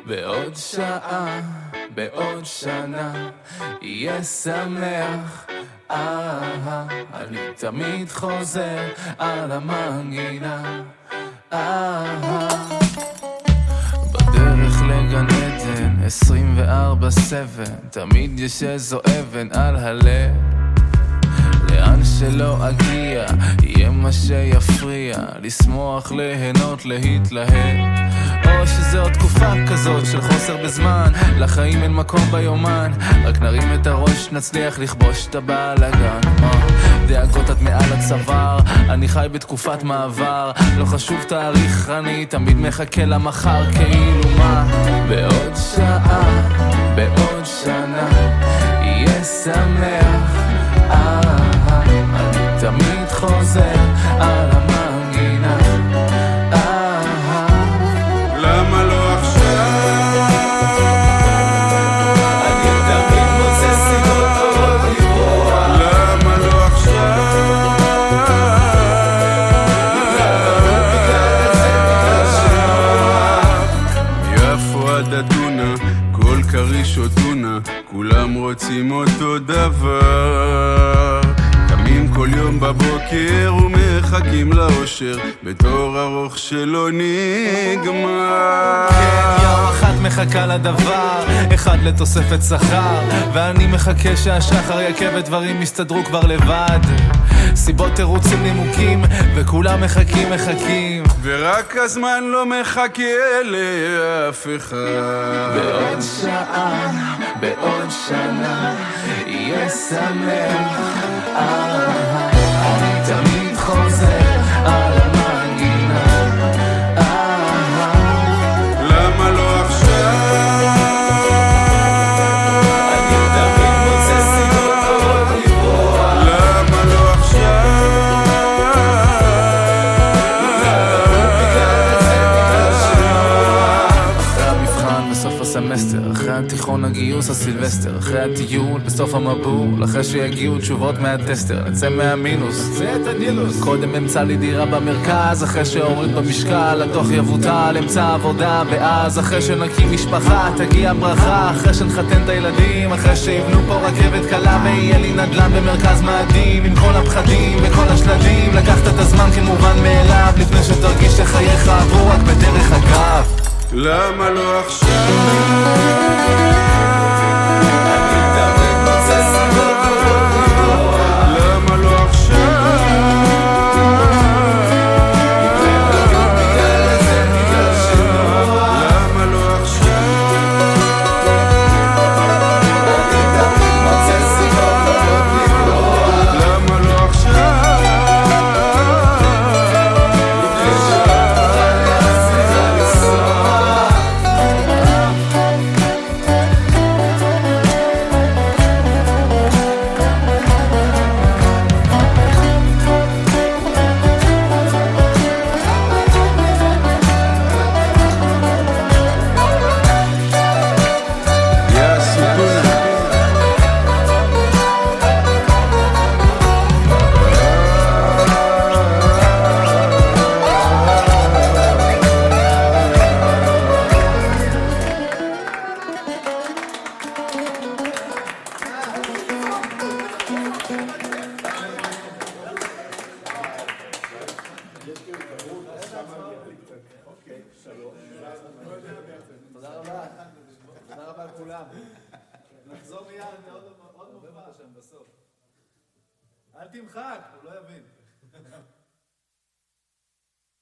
בעוד שעה, בעוד שנה, יהיה שמח. אני תמיד חוזר על המנגינה. בדרך לגן עדן 24/7, תמיד יש איזו אבן על הלב. לאן שלא אגיע, יהיה מה שיפריע, לשמוח, ליהנות, להתלהב. או שזו עוד תקופה כזאת של חוסר בזמן, לחיים אין מקום ביומן, רק נרים את הראש, נצליח לכבוש את הבלגן. דאגות עד מעל הצוואר, אני חי בתקופת מעבר, לא חשוב תאריך, אני תמיד מחכה למחר כאילו מה. בעוד שעה, בעוד שנה, יהיה שמח. אני תמיד חוזר על המנגינה. למה לא עכשיו? אני תמיד מוצא סיבות טובות לברוח. למה לא עכשיו? יפו עד אתונה, כל קריש או טונה, כולם רוצים אותו דבר. קמים כל יום בבוקר ומחכים לאושר בתור ארוך שלא נגמר. כן, יום אחת מחכה לדבר, אחד לתוספת שכר, ואני מחכה שהשחר יקה ודברים יסתדרו כבר לבד. סיבות, תירוצים, נימוקים, וכולם מחכים. ורק הזמן לא מחכה לאף אחד. בעוד שעה, בעוד שנה, יהיה שמח. אני תמיד חוזר על המנגינה. למה לא עכשיו? אני תמיד מוצא סיבות טובות לברוח. למה לא עכשיו? אחרי המבחן בסוף הסמסטר, אחרי התיכון הגיוס הסילבסטר, אחרי הטיול בסוף המבול, אחרי שיגיעו תשובות מהטסטר, נצא מהמינוס, נצא את הנילוס. קודם אמצא לי דירה במרכז, אחרי שהוריד במשקל הדוח יבוטל, אמצא עבודה, ואז אחרי שנקים משפחה תגיע ברכה, אחרי שנחתן את הילדים, אחרי שיבנו פה רכבת קלה ויהיה לי נדל"ן במרכז מאדים, עם כל הפחדים וכל השלדים. לקחת את הזמן כמובן מאליו, לפני שתרגיש שחייך עברו רק בדרך אגב. למה לא עכשיו? אני תמיד מוצא סיבות טובות לברוח. למה לא עכשיו? בגלל זה, בגלל שנוח. למה לא עכשיו? אני תמיד מוצא סיבות טובות לברוח. למה לא עכשיו? לפני שתוכל להצליח לנסוע. יא סיטונה. תודה רבה לכולם. נחזור מיד לעוד מופע שם בסוף. אל תמחק, הוא לא יבין.